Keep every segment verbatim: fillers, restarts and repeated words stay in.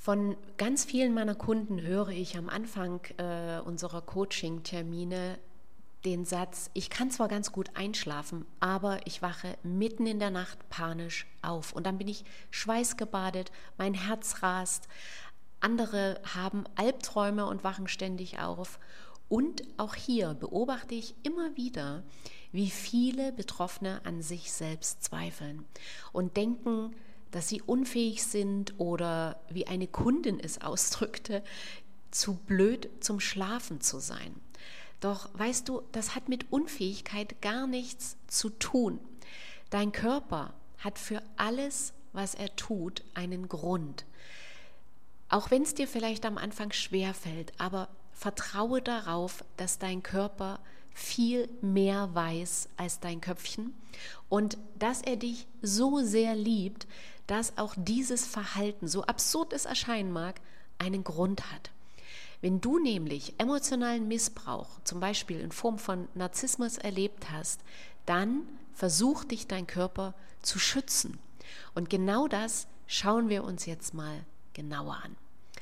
Von ganz vielen meiner Kunden höre ich am Anfang äh, unserer Coaching-Termine den Satz: Ich kann zwar ganz gut einschlafen, aber ich wache mitten in der Nacht panisch auf und dann bin ich schweißgebadet, mein Herz rast. Andere haben Albträume und wachen ständig auf. Und auch hier beobachte ich immer wieder, wie viele Betroffene an sich selbst zweifeln und denken, dass sie unfähig sind oder, wie eine Kundin es ausdrückte, zu blöd zum Schlafen zu sein. Doch weißt du, das hat mit Unfähigkeit gar nichts zu tun. Dein Körper hat für alles, was er tut, einen Grund. Auch wenn es dir vielleicht am Anfang schwerfällt, aber vertraue darauf, dass dein Körper viel mehr weiß als dein Köpfchen und dass er dich so sehr liebt, dass auch dieses Verhalten, so absurd es erscheinen mag, einen Grund hat. Wenn du nämlich emotionalen Missbrauch, zum Beispiel in Form von Narzissmus, erlebt hast, dann versucht dich dein Körper zu schützen. Und genau das schauen wir uns jetzt mal genauer an.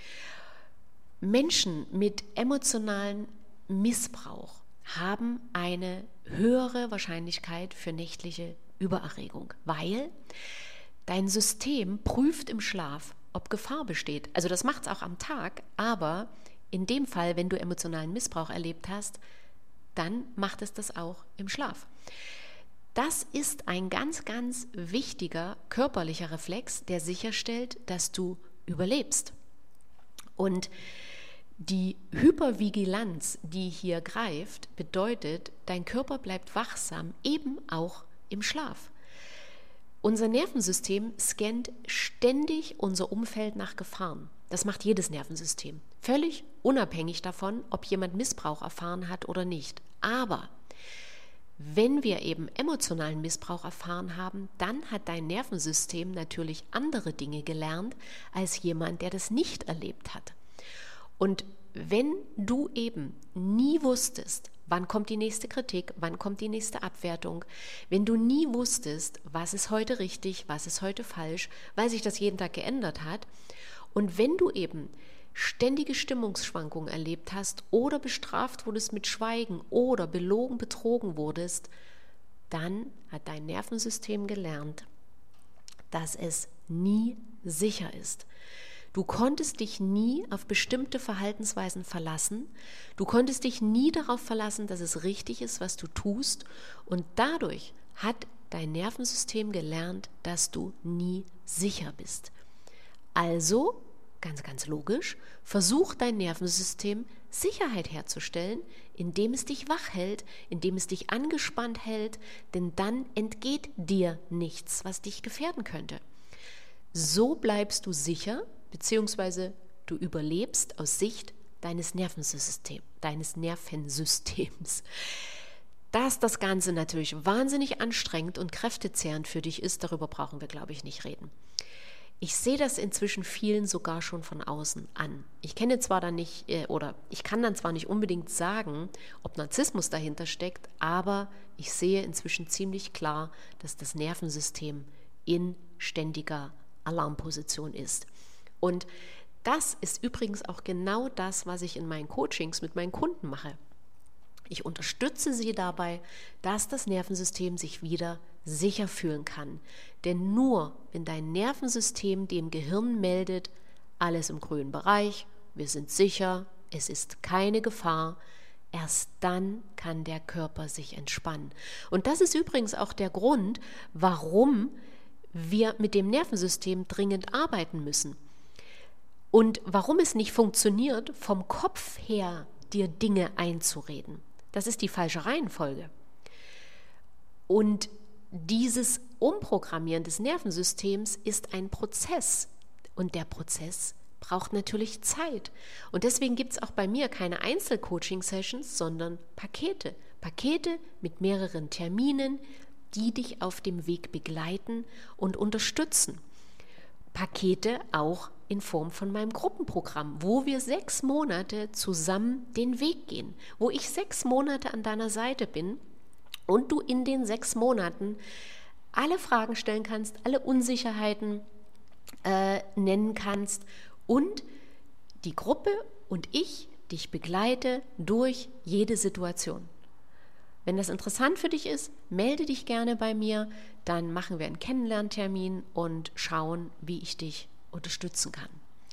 Menschen mit emotionalen Missbrauch haben eine höhere Wahrscheinlichkeit für nächtliche Übererregung, weil dein System prüft im Schlaf, ob Gefahr besteht. Also das macht es auch am Tag, aber in dem Fall, wenn du emotionalen Missbrauch erlebt hast, dann macht es das auch im Schlaf. Das ist ein ganz, ganz wichtiger körperlicher Reflex, der sicherstellt, dass du überlebst. Und die Hypervigilanz, die hier greift, bedeutet, dein Körper bleibt wachsam, eben auch im Schlaf. Unser Nervensystem scannt ständig unser Umfeld nach Gefahren. Das macht jedes Nervensystem, völlig unabhängig davon, ob jemand Missbrauch erfahren hat oder nicht. Aber wenn wir eben emotionalen Missbrauch erfahren haben, dann hat dein Nervensystem natürlich andere Dinge gelernt als jemand, der das nicht erlebt hat. Und wenn du eben nie wusstest, wann kommt die nächste Kritik, wann kommt die nächste Abwertung, wenn du nie wusstest, was ist heute richtig, was ist heute falsch, weil sich das jeden Tag geändert hat, und wenn du eben ständige Stimmungsschwankungen erlebt hast oder bestraft wurdest mit Schweigen oder belogen, betrogen wurdest, dann hat dein Nervensystem gelernt, dass es nie sicher ist. Du konntest dich nie auf bestimmte Verhaltensweisen verlassen. Du konntest dich nie darauf verlassen, dass es richtig ist, was du tust. Und dadurch hat dein Nervensystem gelernt, dass du nie sicher bist. Also, ganz, ganz logisch, versuch dein Nervensystem Sicherheit herzustellen, indem es dich wach hält, indem es dich angespannt hält, denn dann entgeht dir nichts, was dich gefährden könnte. So bleibst du sicher, beziehungsweise du überlebst aus Sicht deines Nervensystems, deines Nervensystems. Dass das Ganze natürlich wahnsinnig anstrengend und kräftezehrend für dich ist, darüber brauchen wir, glaube ich, nicht reden. Ich sehe das inzwischen vielen sogar schon von außen an. Ich kenne zwar dann nicht, äh, oder ich kann dann zwar nicht unbedingt sagen, ob Narzissmus dahinter steckt, aber ich sehe inzwischen ziemlich klar, dass das Nervensystem in ständiger Alarmposition ist. Und das ist übrigens auch genau das, was ich in meinen Coachings mit meinen Kunden mache. Ich unterstütze sie dabei, dass das Nervensystem sich wieder sicher fühlen kann. Denn nur wenn dein Nervensystem dem Gehirn meldet, alles im grünen Bereich, wir sind sicher, es ist keine Gefahr, erst dann kann der Körper sich entspannen. Und das ist übrigens auch der Grund, warum wir mit dem Nervensystem dringend arbeiten müssen. Und warum es nicht funktioniert, vom Kopf her dir Dinge einzureden. Das ist die falsche Reihenfolge. Und dieses Umprogrammieren des Nervensystems ist ein Prozess. Und der Prozess braucht natürlich Zeit. Und deswegen gibt es auch bei mir keine Einzel-Coaching-Sessions, sondern Pakete. Pakete mit mehreren Terminen, die dich auf dem Weg begleiten und unterstützen. Pakete auch in Form von meinem Gruppenprogramm, wo wir sechs Monate zusammen den Weg gehen, wo ich sechs Monate an deiner Seite bin und du in den sechs Monaten alle Fragen stellen kannst, alle Unsicherheiten äh, nennen kannst und die Gruppe und ich dich begleite durch jede Situation. Wenn das interessant für dich ist, melde dich gerne bei mir, dann machen wir einen Kennenlerntermin und schauen, wie ich dich unterstützen kann.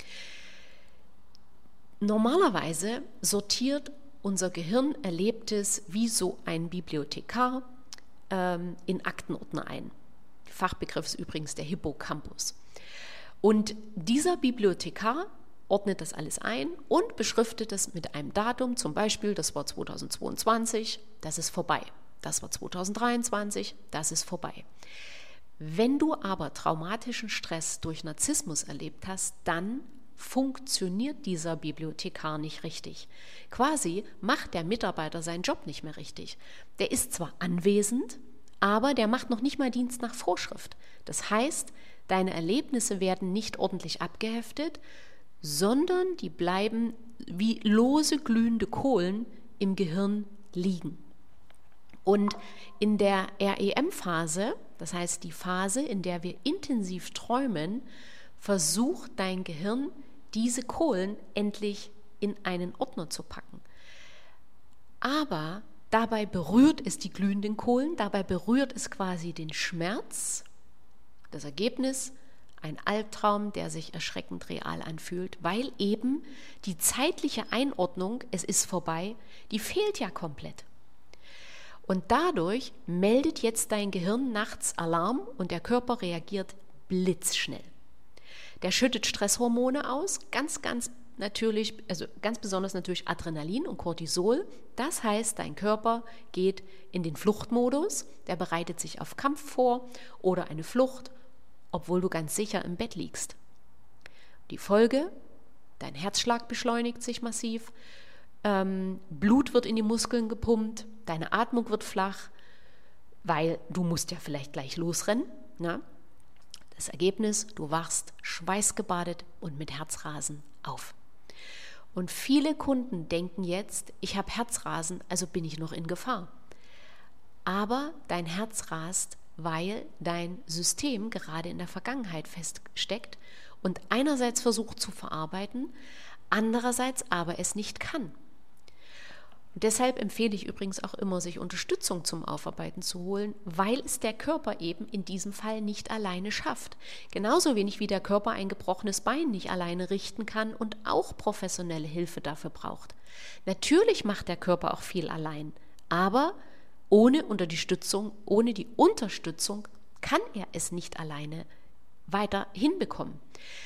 Normalerweise sortiert unser Gehirn Erlebtes wie so ein Bibliothekar ähm, in Aktenordner ein. Fachbegriff ist übrigens der Hippocampus. Und dieser Bibliothekar ordnet das alles ein und beschriftet es mit einem Datum, zum Beispiel, das war zweitausendzweiundzwanzig, das ist vorbei. Das war zweitausenddreiundzwanzig, das ist vorbei. Wenn du aber traumatischen Stress durch Narzissmus erlebt hast, dann funktioniert dieser Bibliothekar nicht richtig. Quasi macht der Mitarbeiter seinen Job nicht mehr richtig. Der ist zwar anwesend, aber der macht noch nicht mal Dienst nach Vorschrift. Das heißt, deine Erlebnisse werden nicht ordentlich abgeheftet, sondern die bleiben wie lose glühende Kohlen im Gehirn liegen. Und in der R E M-Phase, das heißt die Phase, in der wir intensiv träumen, versucht dein Gehirn, diese Kohlen endlich in einen Ordner zu packen. Aber dabei berührt es die glühenden Kohlen, dabei berührt es quasi den Schmerz, das Ergebnis, ein Albtraum, der sich erschreckend real anfühlt, weil eben die zeitliche Einordnung, es ist vorbei, die fehlt ja komplett. Und dadurch meldet jetzt dein Gehirn nachts Alarm und der Körper reagiert blitzschnell. Der schüttet Stresshormone aus, ganz, ganz natürlich, also ganz besonders natürlich Adrenalin und Cortisol. Das heißt, dein Körper geht in den Fluchtmodus, der bereitet sich auf Kampf vor oder eine Flucht, obwohl du ganz sicher im Bett liegst. Die Folge, dein Herzschlag beschleunigt sich massiv, ähm, Blut wird in die Muskeln gepumpt, deine Atmung wird flach, weil du musst ja vielleicht gleich losrennen. Na? Das Ergebnis, du wachst schweißgebadet und mit Herzrasen auf. Und viele Kunden denken jetzt, ich habe Herzrasen, also bin ich noch in Gefahr. Aber dein Herz rast, weil dein System gerade in der Vergangenheit feststeckt und einerseits versucht zu verarbeiten, andererseits aber es nicht kann. Und deshalb empfehle ich übrigens auch immer, sich Unterstützung zum Aufarbeiten zu holen, weil es der Körper eben in diesem Fall nicht alleine schafft. Genauso wenig wie der Körper ein gebrochenes Bein nicht alleine richten kann und auch professionelle Hilfe dafür braucht. Natürlich macht der Körper auch viel allein, aber ohne Unterstützung, ohne die Unterstützung kann er es nicht alleine weiter hinbekommen.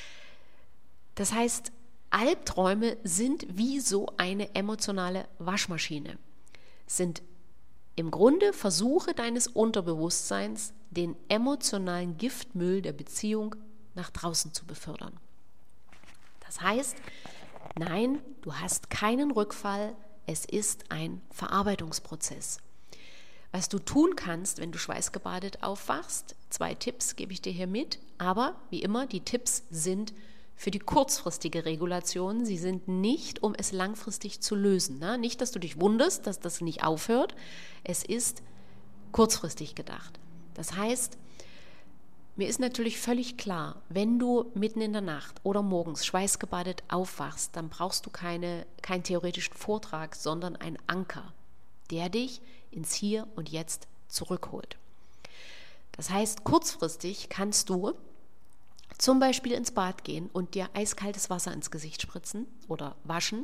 Das heißt, Albträume sind wie so eine emotionale Waschmaschine, sind im Grunde Versuche deines Unterbewusstseins, den emotionalen Giftmüll der Beziehung nach draußen zu befördern. Das heißt, nein, du hast keinen Rückfall, es ist ein Verarbeitungsprozess. Was du tun kannst, wenn du schweißgebadet aufwachst, zwei Tipps gebe ich dir hier mit, aber wie immer, die Tipps sind für die kurzfristige Regulation, sie sind nicht, um es langfristig zu lösen. Ne? Nicht, dass du dich wunderst, dass das nicht aufhört, es ist kurzfristig gedacht. Das heißt, mir ist natürlich völlig klar, wenn du mitten in der Nacht oder morgens schweißgebadet aufwachst, dann brauchst du keine, keinen theoretischen Vortrag, sondern einen Anker, der dich ins Hier und Jetzt zurückholt. Das heißt, kurzfristig kannst du zum Beispiel ins Bad gehen und dir eiskaltes Wasser ins Gesicht spritzen oder waschen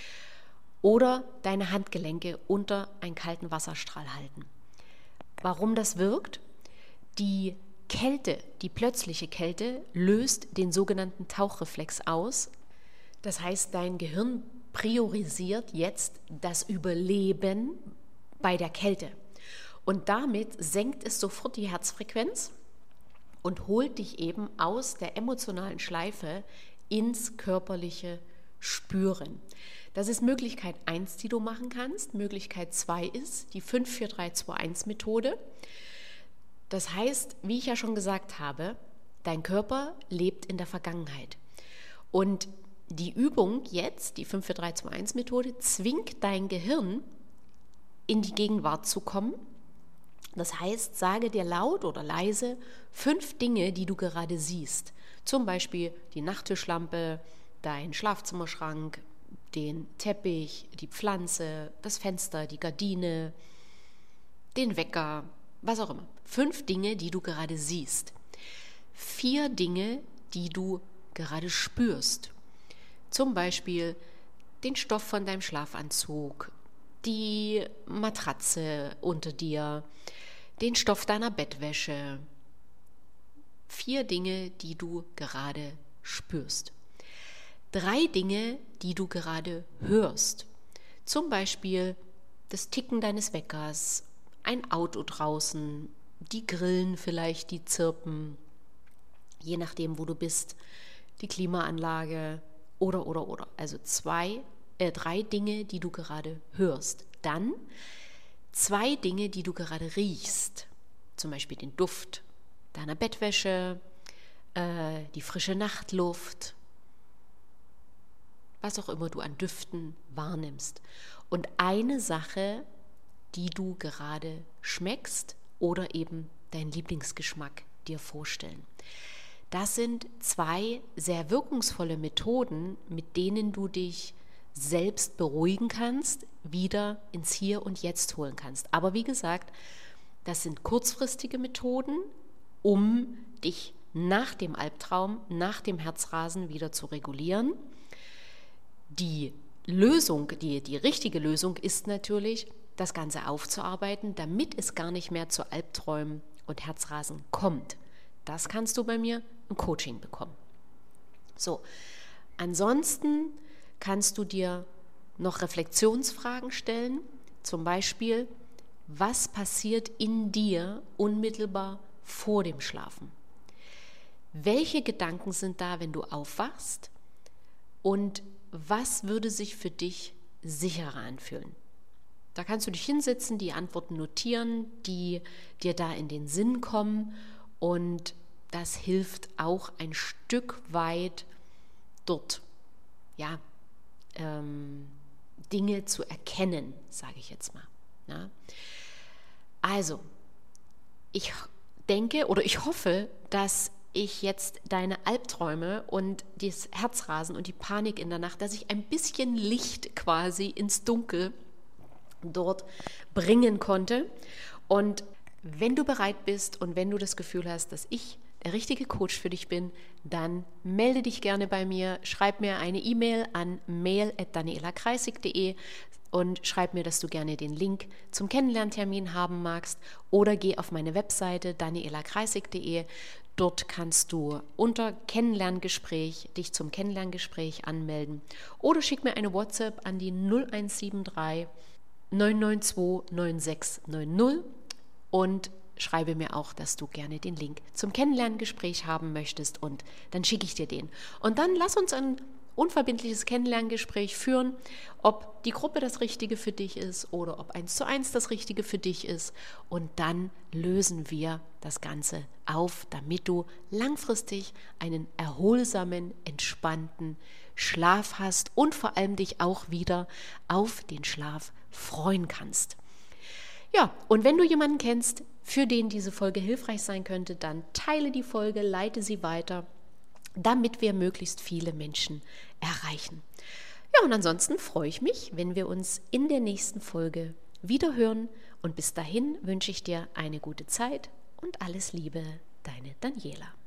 oder deine Handgelenke unter einen kalten Wasserstrahl halten. Warum das wirkt? Die Kälte, die plötzliche Kälte, löst den sogenannten Tauchreflex aus. Das heißt, dein Gehirn priorisiert jetzt das Überleben bei der Kälte. Und damit senkt es sofort die Herzfrequenz und holt dich eben aus der emotionalen Schleife ins körperliche Spüren. Das ist Möglichkeit eins, die du machen kannst. Möglichkeit zwei ist die fünf vier drei zwei eins Methode. Das heißt, wie ich ja schon gesagt habe, dein Körper lebt in der Vergangenheit. Und die Übung jetzt, die fünf vier drei zwei eins Methode, zwingt dein Gehirn in die Gegenwart zu kommen. Das heißt, sage dir laut oder leise fünf Dinge, die du gerade siehst. Zum Beispiel die Nachttischlampe, dein Schlafzimmerschrank, den Teppich, die Pflanze, das Fenster, die Gardine, den Wecker, was auch immer. Fünf Dinge, die du gerade siehst. Vier Dinge, die du gerade spürst. Zum Beispiel den Stoff von deinem Schlafanzug, die Matratze unter dir, den Stoff deiner Bettwäsche. Vier Dinge, die du gerade spürst. Drei Dinge, die du gerade hörst. Zum Beispiel das Ticken deines Weckers, ein Auto draußen, die Grillen vielleicht, die zirpen, je nachdem, wo du bist, die Klimaanlage oder, oder, oder. Also zwei, äh, drei Dinge, die du gerade hörst. Dann zwei Dinge, die du gerade riechst. Zum Beispiel den Duft deiner Bettwäsche, äh, die frische Nachtluft, was auch immer du an Düften wahrnimmst. Und eine Sache, die du gerade schmeckst oder eben deinen Lieblingsgeschmack dir vorstellen. Das sind zwei sehr wirkungsvolle Methoden, mit denen du dich selbst beruhigen kannst, wieder ins Hier und Jetzt holen kannst. Aber wie gesagt, das sind kurzfristige Methoden, um dich nach dem Albtraum, nach dem Herzrasen wieder zu regulieren. Die Lösung, die, die richtige Lösung ist natürlich, das Ganze aufzuarbeiten, damit es gar nicht mehr zu Albträumen und Herzrasen kommt. Das kannst du bei mir im Coaching bekommen. So, ansonsten kannst du dir noch Reflexionsfragen stellen, zum Beispiel, was passiert in dir unmittelbar vor dem Schlafen? Welche Gedanken sind da, wenn du aufwachst? Und was würde sich für dich sicherer anfühlen? Da kannst du dich hinsetzen, die Antworten notieren, die dir da in den Sinn kommen, und das hilft auch ein Stück weit dort, ja, ähm, Dinge zu erkennen, sage ich jetzt mal. Ja. Also, ich denke oder ich hoffe, dass ich jetzt deine Albträume und das Herzrasen und die Panik in der Nacht, dass ich ein bisschen Licht quasi ins Dunkel dort bringen konnte. Und wenn du bereit bist und wenn du das Gefühl hast, dass ich der richtige Coach für dich bin, dann melde dich gerne bei mir, schreib mir eine E-Mail an mail at daniela kreisig punkt de und schreib mir, dass du gerne den Link zum Kennenlerntermin haben magst, oder geh auf meine Webseite daniela kreisig punkt de. Dort kannst du unter Kennenlerngespräch dich zum Kennenlerngespräch anmelden, oder schick mir eine WhatsApp an die null eins sieben drei neun neun zwei neun sechs neun null und schreibe mir auch, dass du gerne den Link zum Kennenlerngespräch haben möchtest, und dann schicke ich dir den. Und dann lass uns ein unverbindliches Kennenlerngespräch führen, ob die Gruppe das Richtige für dich ist oder ob eins zu eins das Richtige für dich ist, und dann lösen wir das Ganze auf, damit du langfristig einen erholsamen, entspannten Schlaf hast und vor allem dich auch wieder auf den Schlaf freuen kannst. Ja, und wenn du jemanden kennst, für den diese Folge hilfreich sein könnte, dann teile die Folge, leite sie weiter, damit wir möglichst viele Menschen erreichen. Ja, und ansonsten freue ich mich, wenn wir uns in der nächsten Folge wieder hören, und bis dahin wünsche ich dir eine gute Zeit und alles Liebe, deine Daniela.